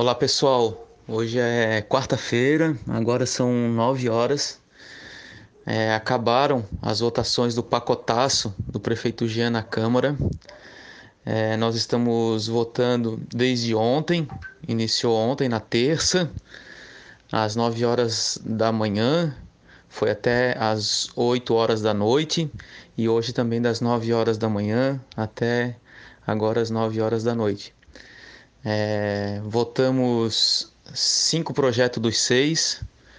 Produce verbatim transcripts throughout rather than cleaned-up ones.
Olá pessoal, hoje é quarta-feira, agora são nove horas. É, acabaram as votações do pacotaço do prefeito Jean na Câmara. É, nós estamos votando desde ontem, iniciou ontem, na terça, às nove horas da manhã, foi até às oito horas da noite, e hoje também das nove horas da manhã até agora às nove horas da noite. É, votamos cinco projetos dos seis.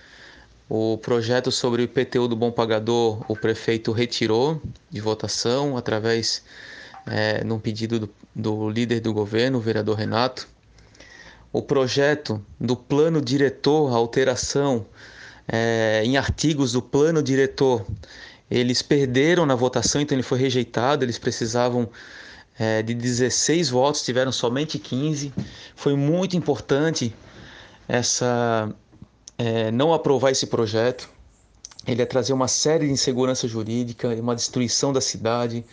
O projeto sobre o I P T U do Bom Pagador, o prefeito retirou de votação através é, num pedido do, do líder do governo, o vereador Renato. O projeto do plano diretor, a alteração é, em artigos do plano diretor, eles perderam na votação, então ele foi rejeitado. Eles precisavam é, de dezesseis votos, tiveram somente quinze. Foi muito importante essa é, não aprovar esse projeto. Ele ia trazer uma série de insegurança jurídica, uma destruição da cidade.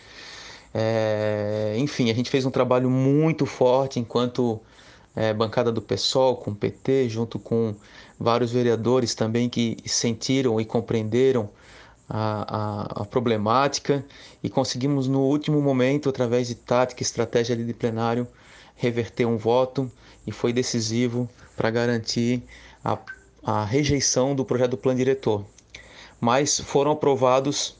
É, enfim, a gente fez um trabalho muito forte enquanto é, bancada do PSOL, com o P T, junto com vários vereadores também que sentiram e compreenderam a, a, a problemática, e conseguimos no último momento, através de tática e estratégia ali de plenário, reverter um voto, e foi decisivo para garantir a, a rejeição do projeto do plano diretor. Mas foram aprovados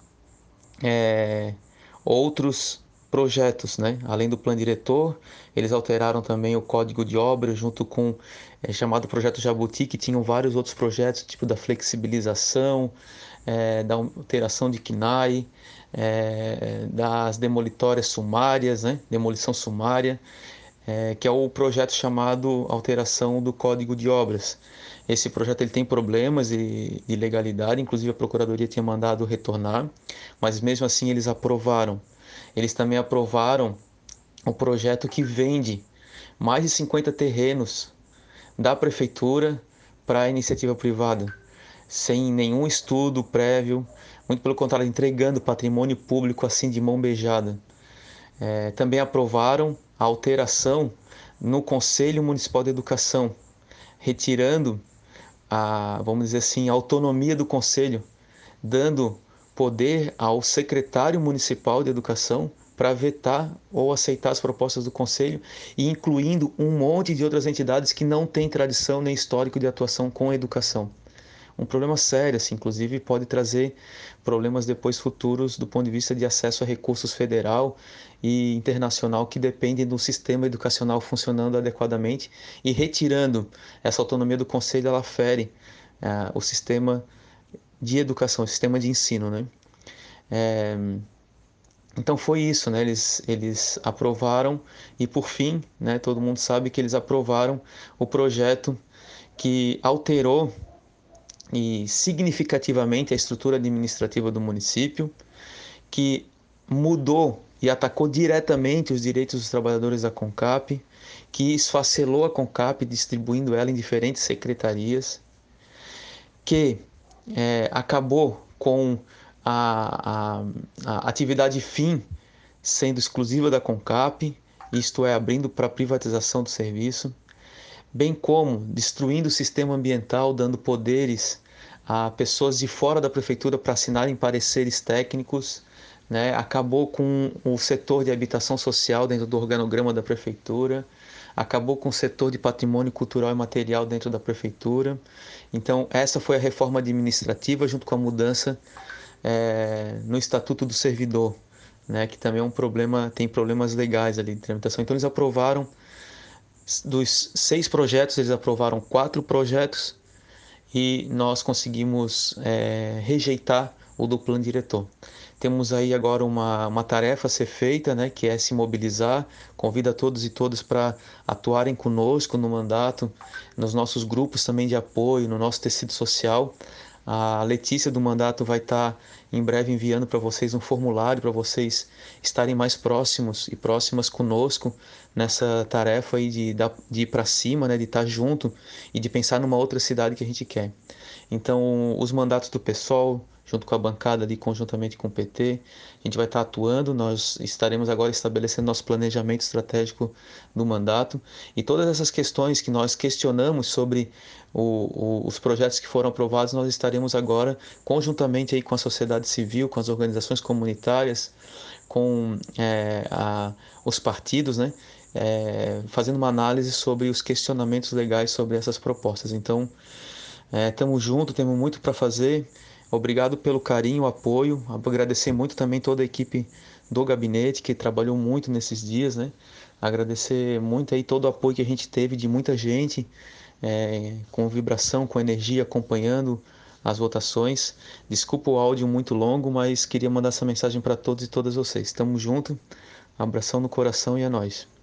é, outros projetos, né? Além do plano diretor, eles alteraram também o código de obras junto com é, chamado projeto Jabuti, que tinham vários outros projetos, tipo da flexibilização, é, da alteração de C N A E, é, das demolitórias sumárias, né? Demolição sumária, é, que é o projeto chamado alteração do código de obras. Esse projeto ele tem problemas de, de legalidade, inclusive a Procuradoria tinha mandado retornar, mas mesmo assim eles aprovaram. Eles também aprovaram o projeto que vende mais de cinquenta terrenos da Prefeitura para a iniciativa privada, sem nenhum estudo prévio, muito pelo contrário, entregando patrimônio público assim de mão beijada. É, também aprovaram a alteração no Conselho Municipal de Educação, retirando a, vamos dizer assim, a autonomia do Conselho, dando poder ao secretário municipal de educação para vetar ou aceitar as propostas do Conselho, e incluindo um monte de outras entidades que não têm tradição nem histórico de atuação com a educação. Um problema sério, assim, inclusive pode trazer problemas depois futuros do ponto de vista de acesso a recursos federal e internacional que dependem do sistema educacional funcionando adequadamente, e retirando essa autonomia do Conselho, ela fere uh, o sistema de educação, o sistema de ensino, né? É, então foi isso, né? Eles, eles aprovaram, e por fim, né, todo mundo sabe que eles aprovaram o projeto que alterou e significativamente a estrutura administrativa do município, que mudou e atacou diretamente os direitos dos trabalhadores da CONCAP, que esfacelou a CONCAP, distribuindo ela em diferentes secretarias, que é, acabou com a, a, a atividade fim sendo exclusiva da CONCAP, isto é, abrindo para a privatização do serviço, bem como destruindo o sistema ambiental, dando poderes a pessoas de fora da prefeitura para assinarem pareceres técnicos, né? Acabou com o setor de habitação social dentro do organograma da prefeitura, acabou com o setor de patrimônio cultural e material dentro da prefeitura. Então, essa foi a reforma administrativa, junto com a mudança é, no Estatuto do Servidor, né? Que também é um problema, tem problemas legais ali de tramitação. Então, eles aprovaram dos seis projetos, eles aprovaram quatro projetos, e nós conseguimos é, rejeitar o do plano diretor. Temos aí agora uma, uma tarefa a ser feita, né, que é se mobilizar. Convido a todos e todas para atuarem conosco no mandato, nos nossos grupos também de apoio, no nosso tecido social. A Letícia do mandato vai estar em breve enviando para vocês um formulário para vocês estarem mais próximos e próximas conosco nessa tarefa aí de, de ir para cima, né, de estar junto e de pensar numa outra cidade que a gente quer. Então, os mandatos do PSOL, junto com a bancada ali, conjuntamente com o P T. A gente vai estar atuando, nós estaremos agora estabelecendo nosso planejamento estratégico do mandato e todas essas questões que nós questionamos sobre o, o, os projetos que foram aprovados, nós estaremos agora conjuntamente aí com a sociedade civil, com as organizações comunitárias, com é, a, os partidos, né? É, fazendo uma análise sobre os questionamentos legais sobre essas propostas. Então, estamos juntos, temos muito para fazer. Obrigado pelo carinho, apoio. Agradecer muito também toda a equipe do gabinete que trabalhou muito nesses dias, né? Agradecer muito aí todo o apoio que a gente teve de muita gente, é, com vibração, com energia, acompanhando as votações. Desculpa o áudio muito longo, mas queria mandar essa mensagem para todos e todas vocês. Estamos juntos. Abração no coração e é nóis.